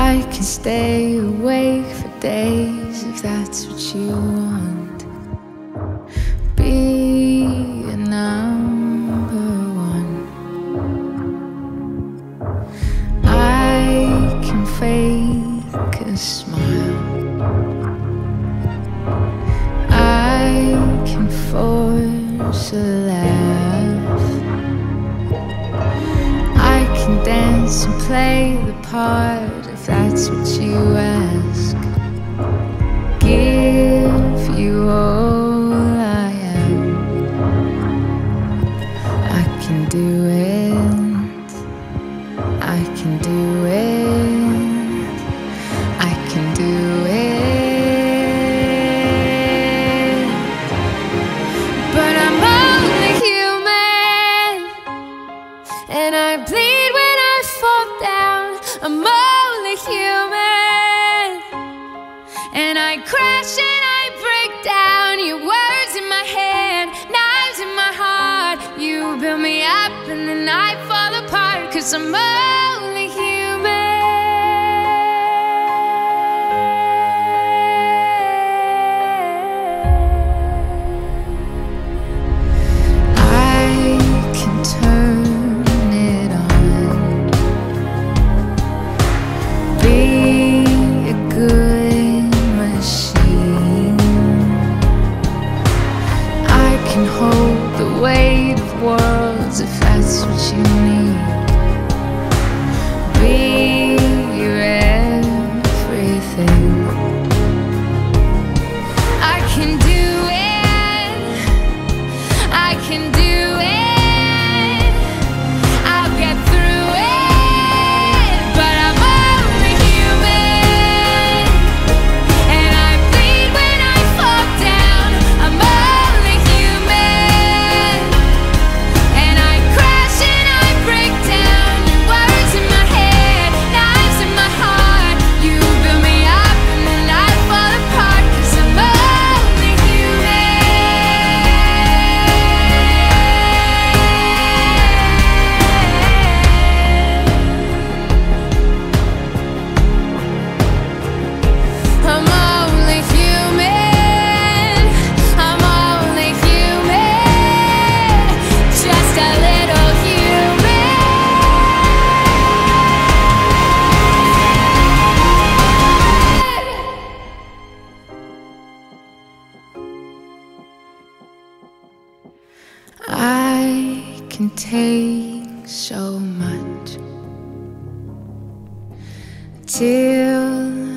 I can stay awake for days if that's what you want. Be a number one. I can fake a smile. I can force a laugh. I can dance and play the part if that's what you ask. Give you all I am. I can do it. I can do it. I can do it. But I'm only human, and I bleed when I fall down. I'm only human, and I crash and I break down. Your words in my head, knives in my heart. You build me up and then I fall apart, 'cause I'm only human. I can turn it on. Be a good machine. I can hold the weight of worlds if that's what you need. Be your everything. I can do it. I can do it. I'll get through it. But I'm only human, and I bleed when I fall down. I'm only human, and I crash and I break down. Your words in my head, knives in my heart. You build me up and then I fall apart, 'cause I'm only human. I'm only human. I'm only human. Just a little human. I can take so much till